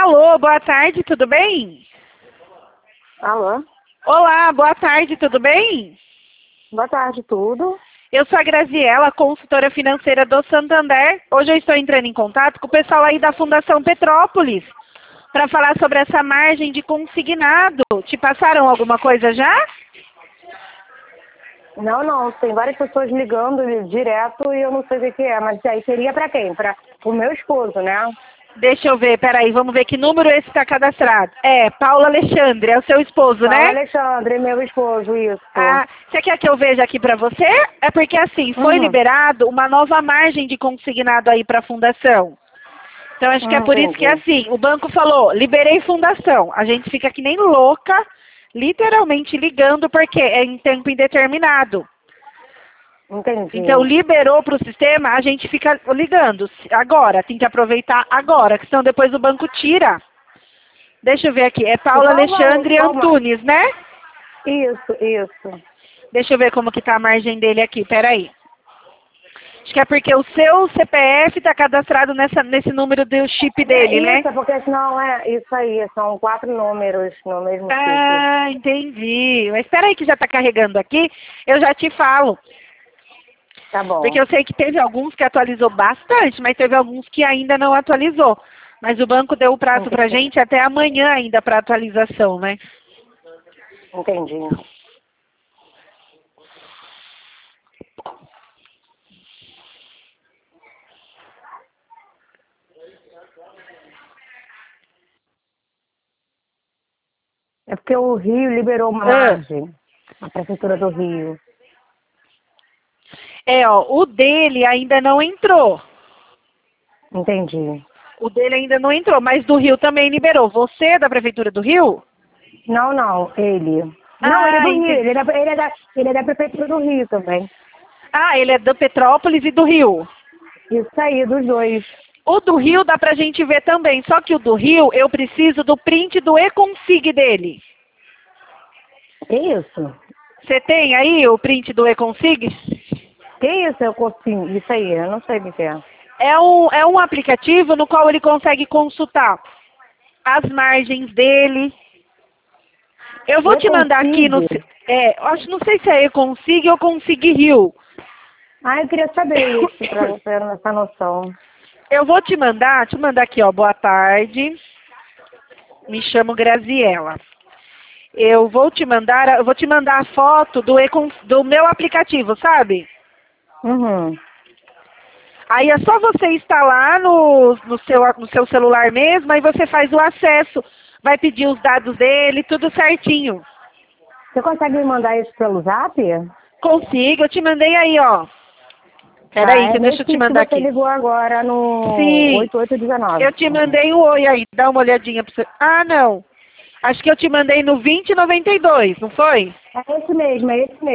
Alô, boa tarde, tudo bem? Alô? Olá, boa tarde, tudo bem? Boa tarde, tudo? Eu sou a Graziela, consultora financeira do Santander. Hoje eu estou entrando em contato com o pessoal aí da Fundação Petrópolis para falar sobre essa margem de consignado. Te passaram alguma coisa já? Não, tem várias pessoas ligando direto e eu não sei o que é, mas aí seria para quem? Para o meu esposo, né? Deixa eu ver, peraí, vamos ver que número esse está cadastrado. É, Paulo Alexandre, é o seu esposo, Paulo né? Alexandre, meu esposo, isso. Ah, você quer que eu veja aqui para você? É porque assim, foi liberado uma nova margem de consignado aí para a fundação. Então acho que é por isso que Entendi. assim, o banco falou, liberei fundação. A gente fica que nem louca, literalmente ligando, porque é em tempo indeterminado. Entendi. Então liberou para o sistema, a gente fica ligando. Agora, tem que aproveitar agora, que senão depois o banco tira. Deixa eu ver aqui, é Paulo Alexandre Antunes, né? Isso. Deixa eu ver como que tá a margem dele aqui, peraí. Acho que é porque o seu CPF está cadastrado nesse número do chip dele, né? Isso, é porque senão é isso aí, são 4 números no mesmo chip. Ah, entendi. Mas espera aí que já está carregando aqui, eu já te falo. Tá bom. Porque eu sei que teve alguns que atualizou bastante, mas teve alguns que ainda não atualizou. Mas o banco deu o prazo para a gente até amanhã ainda para atualização, né? Entendi. É porque o Rio liberou uma margem, a Prefeitura do Rio. É, ó, o dele ainda não entrou. Entendi. O dele ainda não entrou, mas do Rio também liberou. Você é da Prefeitura do Rio? Não, ele. Não, ele é Ah, do Rio, entendi. ele é da Prefeitura do Rio também. Ah, ele é do Petrópolis e do Rio. Isso aí, dos dois. O do Rio dá pra gente ver também, só que o do Rio eu preciso do print do e-config dele. Que isso? Você tem aí o print do e-config? Que isso, eu consigo? Isso aí, eu não sei o que é. É um aplicativo no qual ele consegue consultar as margens dele. Eu vou te mandar aqui no... não sei se é e-config ou config Rio. Ah, eu queria saber isso, pra ter essa noção. Eu vou te mandar aqui, ó, boa tarde. Me chamo Graziela. Eu vou te mandar a foto do meu aplicativo, sabe? Uhum. Aí é só você instalar no seu celular mesmo, aí você faz o acesso. Vai pedir os dados dele, tudo certinho. Você consegue me mandar isso pelo Zap? Consigo, eu te mandei aí, ó. Peraí, deixa eu te mandar que você aqui. ligou agora no Sim, 8819. eu te mandei o oi aí, dá uma olhadinha pra você. Ah, não. Acho que eu te mandei no 2092, não foi? É esse mesmo.